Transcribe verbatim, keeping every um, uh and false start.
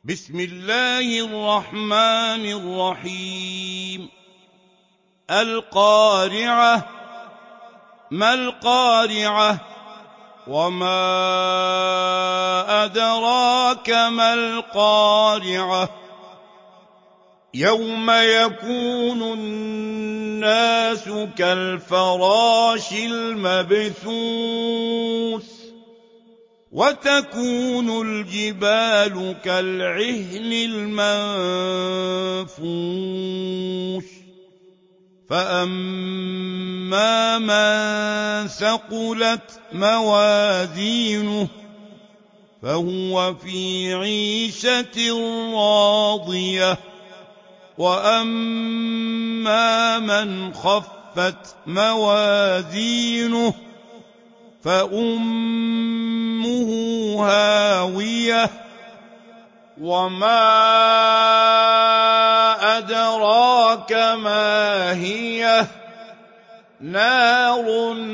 بسم الله الرحمن الرحيم القارعة. ما القارعة؟ وما أدراك ما القارعة. يوم يكون الناس كالفراش المبثوث وتكون الجبال كالعهن المنفوش فأما من ثقلت موازينه فهو في عيشة راضية وأما من خفت موازينه فأمه هاوية وما أدراك ما هي نار